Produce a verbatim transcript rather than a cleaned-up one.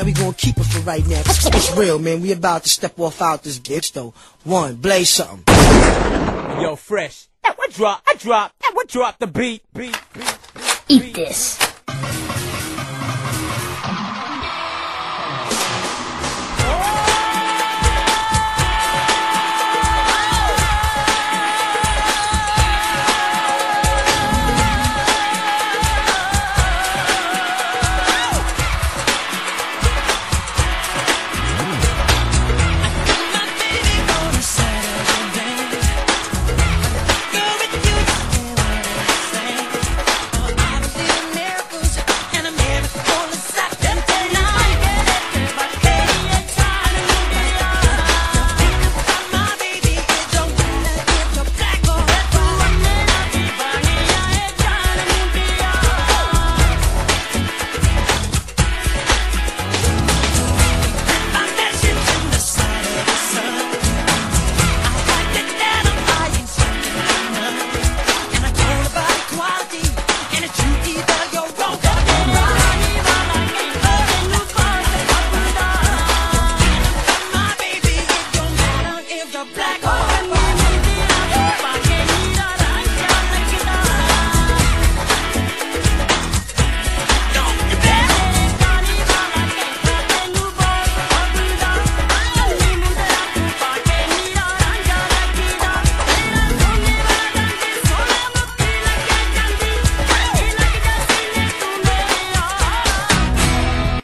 we gonna keep it for right now. It's real, man. We about to step off out this bitch, though. One, blaze something. Yo, Fresh. Hey, what drop? I drop. Hey, what drop the beat? Beat, beat, beat, beat. Eat this.